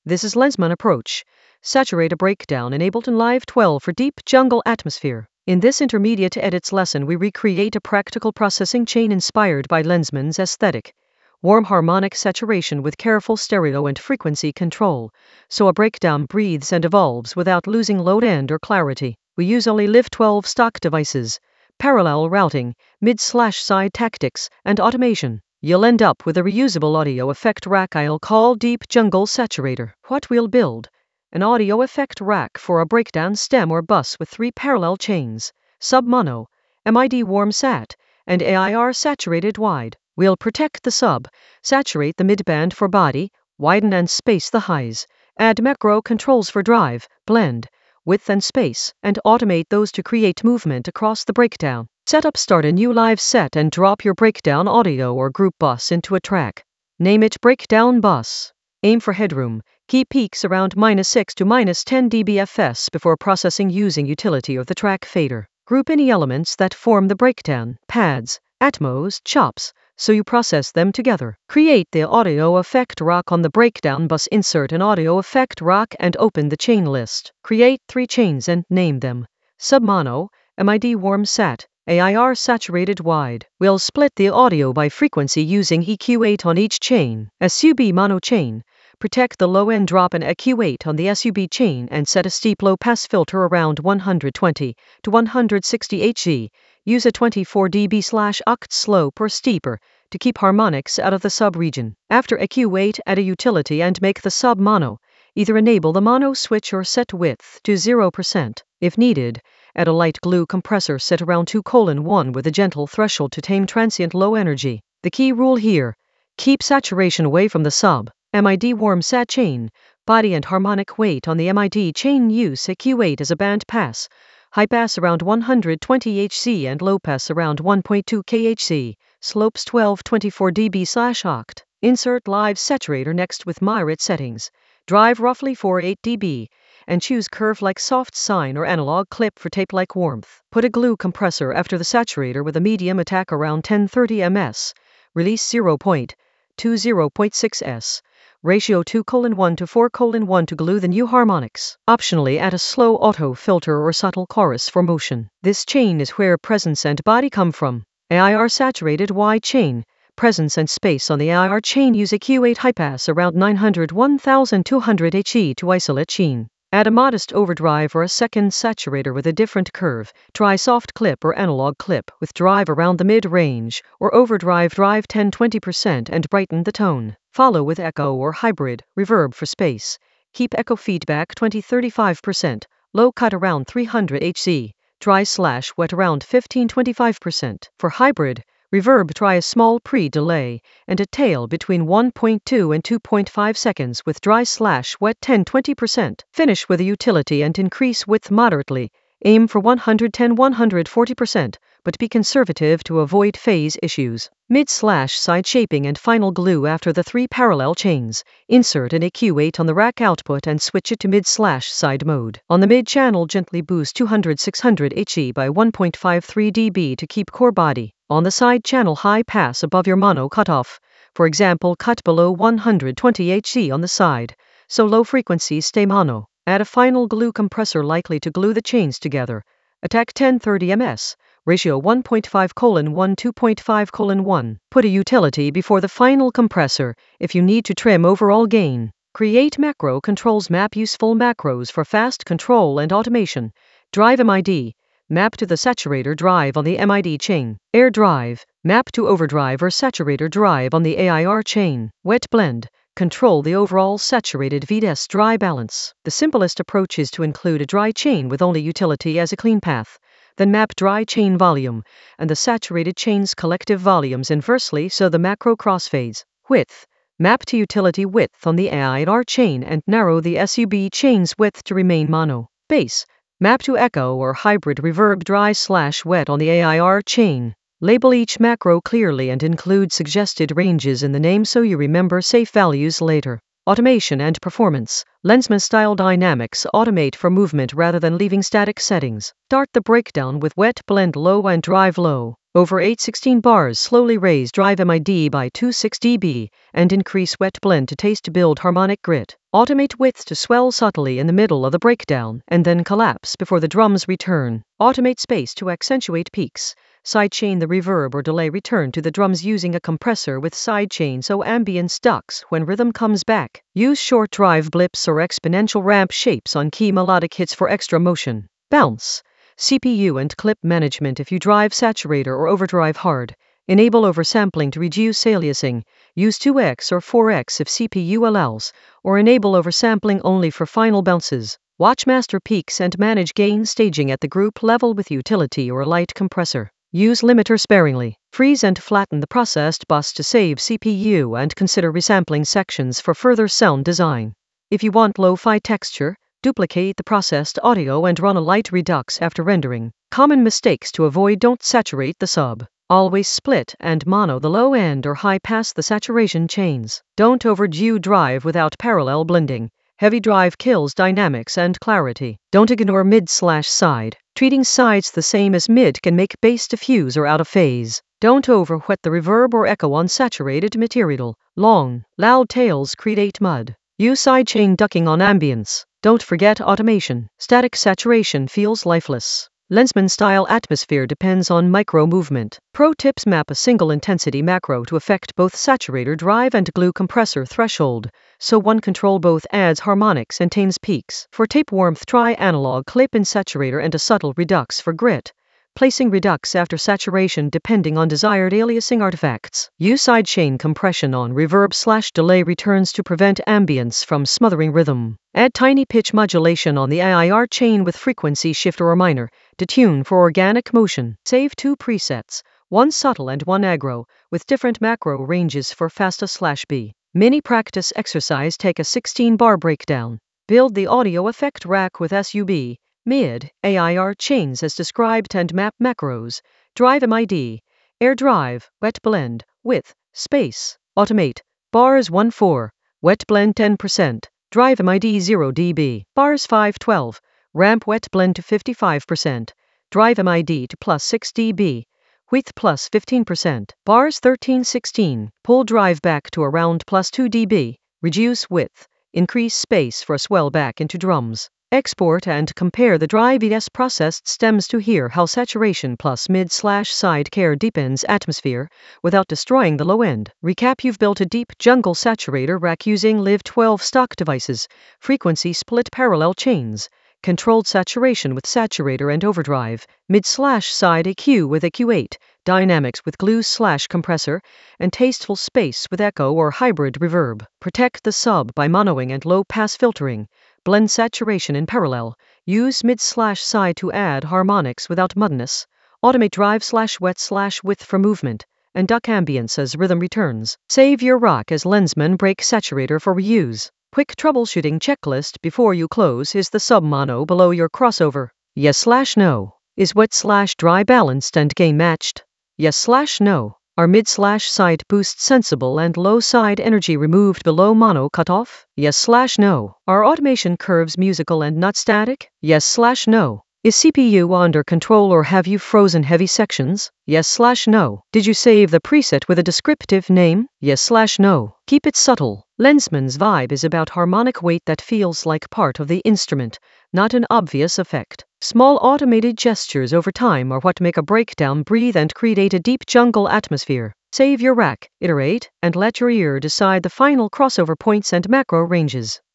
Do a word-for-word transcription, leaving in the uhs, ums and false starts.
This is Lensman Approach. Saturate a breakdown in Ableton Live twelve for deep jungle atmosphere. In this intermediate edits lesson, we recreate a practical processing chain inspired by Lensman's aesthetic. Warm harmonic saturation with careful stereo and frequency control, so a breakdown breathes and evolves without losing low end or clarity. We use only Live twelve stock devices, parallel routing, mid-slash-side tactics, and automation. You'll end up with a reusable audio effect rack I'll call Deep Jungle Saturator. What we'll build: an audio effect rack for a breakdown stem or bus with three parallel chains, sub-mono, M I D warm sat, and A I R saturated wide. We'll protect the sub, saturate the midband for body, widen and space the highs, add macro controls for drive, blend, width and space, and automate those to create movement across the breakdown. Set up Start a new live set and drop your breakdown audio or group bus into a track. Name it Breakdown Bus. Aim for headroom. Keep peaks around minus six to minus ten decibels before processing using utility or the track fader. Group any elements that form the breakdown, pads, atmos, chops, so you process them together. Create the audio effect rack on the breakdown bus. Insert an audio effect rack and open the chain list. Create three chains and name them sub-mono, M I D warm sat, A I R saturated wide. We'll split the audio by frequency using E Q eight on each chain. S U B mono chain. Protect the low end, drop an E Q eight on the S U B chain and set a steep low pass filter around one hundred twenty to one hundred sixty hertz. Use a twenty-four decibel slash oct slope or steeper to keep harmonics out of the sub-region. After E Q eight, add a utility and make the sub-mono. Either enable the mono switch or set width to zero percent. If needed, add a light glue compressor set around two colon one with a gentle threshold to tame transient low energy. The key rule here: keep saturation away from the sub, M I D warm sat chain, body and harmonic weight on the M I D chain. Use E Q eight as a band pass, high pass around one hundred twenty hertz and low pass around one point two kilohertz, slopes twelve twenty-four decibels slash oct. Insert live saturator next with moderate settings. Drive roughly four to eight decibels, and choose curve like soft sine or analog clip for tape like warmth. Put a glue compressor after the saturator with a medium attack around ten thirty millimeters. Release zero point two to zero point six s. Ratio two colon one to four colon one to glue the new harmonics. Optionally, add a slow auto filter or subtle chorus for motion. This chain is where presence and body come from. A I R saturated wide chain. Presence and space on the A I R chain. Use E Q eight high pass around nine hundred one thousand two hundred hertz to isolate chain. Add a modest overdrive or a second saturator with a different curve. Try soft clip or analog clip with drive around the mid-range, or overdrive drive ten to twenty percent and brighten the tone. Follow with echo or hybrid, reverb for space. Keep echo feedback twenty to thirty-five percent, low cut around three hundred hertz, dry slash wet around fifteen to twenty-five percent. For hybrid, reverb, try a small pre-delay and a tail between one point two and two point five seconds with dry slash wet ten to twenty percent. Finish with a utility and increase width moderately. Aim for one hundred ten to one hundred forty percent, but be conservative to avoid phase issues. Mid-slash-side shaping and final glue after the three parallel chains. Insert an E Q eight on the rack output and switch it to mid-slash-side mode. On the mid-channel, gently boost two hundred to six hundred hertz by one point five three decibels to keep core body. On the side channel, high pass above your mono cutoff. For example, cut below one hundred twenty hertz on the side, so low frequencies stay mono. Add a final glue compressor likely to glue the chains together. Attack ten to thirty millimeters. Ratio one point five colon one to two point five colon one. Put a utility before the final compressor if you need to trim overall gain. Create macro controls. Map useful macros for fast control and automation. Drive M I D. Map to the saturator drive on the M I D chain. Air drive. Map to overdrive or saturator drive on the A I R chain. Wet blend. Control the overall saturated V D S dry balance. The simplest approach is to include a dry chain with only utility as a clean path. Then map dry chain volume and the saturated chain's collective volumes inversely so the macro crossfades. Width. Map to utility width on the A I R chain and narrow the S U B chain's width to remain mono. Bass. Map to echo or hybrid reverb dry slash wet on the A I R chain. Label each macro clearly and include suggested ranges in the name so you remember safe values later. Automation and performance. Lensman Style Dynamics. Automate for movement rather than leaving static settings. Start the breakdown with wet blend low and drive low. Over eight sixteen bars slowly raise drive M I D by two six decibels and increase wet blend to taste to build harmonic grit. Automate width to swell subtly in the middle of the breakdown and then collapse before the drums return. Automate space to accentuate peaks. Sidechain the reverb or delay return to the drums using a compressor with sidechain so ambience ducks when rhythm comes back. Use short drive blips or exponential ramp shapes on key melodic hits for extra motion. Bounce. C P U and clip management if you drive saturator or overdrive hard. Enable oversampling to reduce aliasing. Use two x or four x if C P U allows, or enable oversampling only for final bounces. Watch master peaks and manage gain staging at the group level with utility or a light compressor. Use limiter sparingly. Freeze and flatten the processed bus to save C P U and consider resampling sections for further sound design. If you want lo-fi texture, duplicate the processed audio and run a light redux after rendering. Common mistakes to avoid: don't saturate the sub. Always split and mono the low end or high pass the saturation chains. Don't overdo drive without parallel blending. Heavy drive kills dynamics and clarity. Don't ignore mid slash side. Treating sides the same as mid can make bass diffuse or out of phase. Don't overwhet the reverb or echo on saturated material. Long, loud tails create mud. Use sidechain ducking on ambience. Don't forget automation. Static saturation feels lifeless. Lensman-style atmosphere depends on micro movement. Pro tips: map a single intensity macro to affect both saturator drive and glue compressor threshold, so one control both adds harmonics and tains peaks. For tape warmth, try analog clip in saturator and a subtle redux for grit, placing redux after saturation depending on desired aliasing artifacts. Use sidechain compression on reverb slash delay returns to prevent ambience from smothering rhythm. Add tiny pitch modulation on the A I R chain with frequency shifter or minor to tune for organic motion. Save two presets, one subtle and one aggro, with different macro ranges for fasta slash B. Mini practice exercise: take a sixteen bar breakdown. Build the audio effect rack with sub, mid, A I R chains as described and map macros. Drive M I D, air drive, wet blend, width, space. Automate. Bars one four, wet blend ten percent. Drive M I D zero decibels. Bars five twelve, ramp wet blend to fifty-five percent. Drive M I D to plus six decibels. Width plus fifteen percent. Bars thirteen sixteen, pull drive back to around plus two decibels. Reduce width. Increase space for a swell back into drums. Export and compare the drive E S processed stems to hear how saturation plus mid slash side care deepens atmosphere without destroying the low end. Recap: you've built a deep jungle saturator rack using Live twelve stock devices, frequency split parallel chains, controlled saturation with saturator and overdrive, mid slash side E Q with E Q eight, dynamics with glue slash compressor, and tasteful space with echo or hybrid reverb. Protect the sub by monoing and low pass filtering. Blend saturation in parallel. Use mid slash side to add harmonics without muddiness. Automate drive slash wet slash width for movement, and duck ambience as rhythm returns. Save your rock as Lensman break saturator for reuse. Quick troubleshooting checklist before you close: is the sub mono below your crossover? Yes slash no. Is wet slash dry balanced and gain matched? Yes slash no. Are mid slash side boost sensible and low side energy removed below mono cutoff? Yes slash no. Are automation curves musical and not static? Yes slash no. Is C P U under control or have you frozen heavy sections? Yes slash no. Did you save the preset with a descriptive name? Yes slash no. Keep it subtle. Lensman's vibe is about harmonic weight that feels like part of the instrument, not an obvious effect. Small automated gestures over time are what make a breakdown breathe and create a deep jungle atmosphere. Save your rack, iterate, and let your ear decide the final crossover points and macro ranges.